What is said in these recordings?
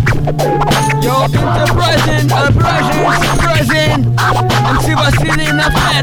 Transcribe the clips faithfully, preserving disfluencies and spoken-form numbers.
Yo, it's a present, a present, it's a present. M C Vasily in the flat.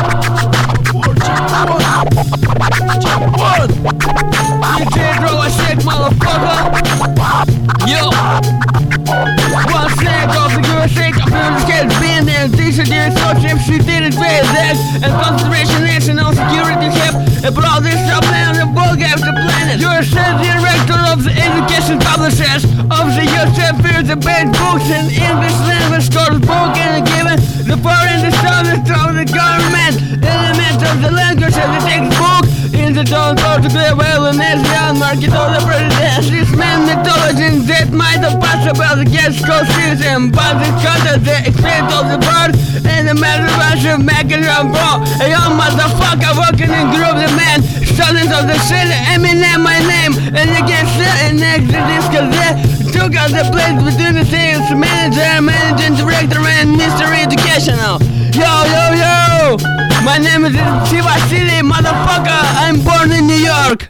D J Draw a shit, motherfucker. Yo. One snake of the girl shake, I feel the kids being there. Decent did such if she didn't pay that. And concentration, national security kept. It brought this up now the bug after planet. You're a director of the education publishers of the youth fears the bad books in English language scores book and given the power and the service of the government. Element of the language of the textbook in the don't go to clear wellness, young market of the president. This man mythology that might have possible against confusion, but this content the experience of the bird and the matter of making a bro. A young motherfucker working in group the man, students of the city, Eminem my name, and against it and next to this cause they took out the place between the sales manager, managing director, and mystery educational. Yo, yo, yo! My name is Shiva City, motherfucker! I'm born in New York!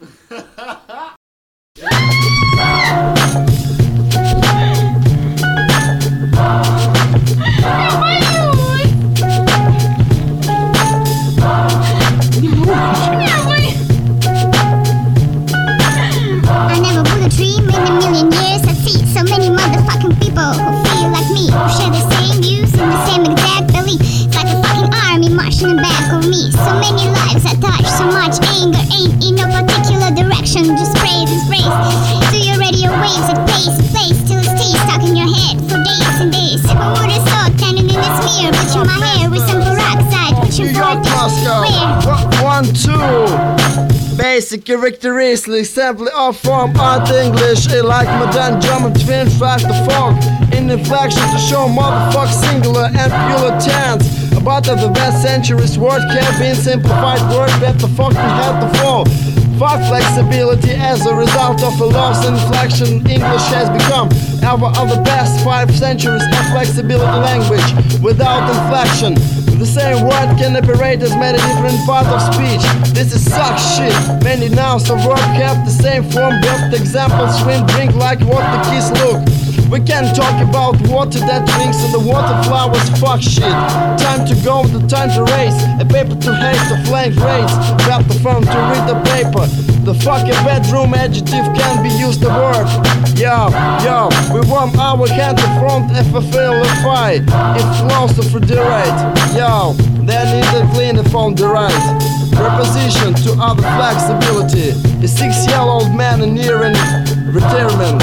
I never would a dream in a million years. I see so many motherfucking people who feel like me, who share the same views and the same exact belief. It's like a fucking army marching in the back of me. So many lives I touch, so much anger ain't in no particular direction. Just praise and praise. To your radio waves, it plays, it plays till it stays stuck in your head for days and days. Who would have thought standing in this mirror, bleaching my hair with some peroxide, pushing for a where? One, two. Basic characteristics simply off from Art English. It like modern German twin track the fog in inflection to show motherfuck singular and pure tense. About of the best century's word can be simplified word that the fucking had to fall. Fuck flexibility as a result of a lost inflection. English has become ever of the past five centuries a flexibility language without inflection. The same word can operate as many different parts of speech. This is suck shit. Many nouns of verb have the same form, but the examples swim drink like what the kids look. We can talk about water that drinks and the water flowers. Fuck shit. Time to go, the time to race. A paper to haste, a flank race. Grab the phone to read the paper. The fucking bedroom adjective can be used the word. Yo, yo, we warm our hand to front and fulfill a fight. It flows to refrigerate. Yo, then need to clean it from the right. Preposition to other flexibility. A six-year-old man nearing retirement.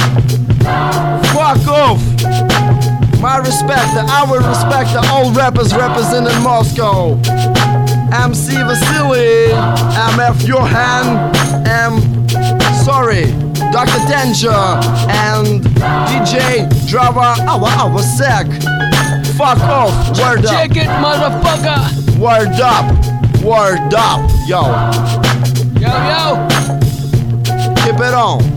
Fuck off! My respect, I will respect the old rappers representing Moscow. M C Vasily, M F Johan, M. Sorry, Doctor Danger, and D J Drava Awa Awa Sek. Fuck off, word up. Check it, motherfucker! Word up, word up, yo. Yo, yo! Keep it on.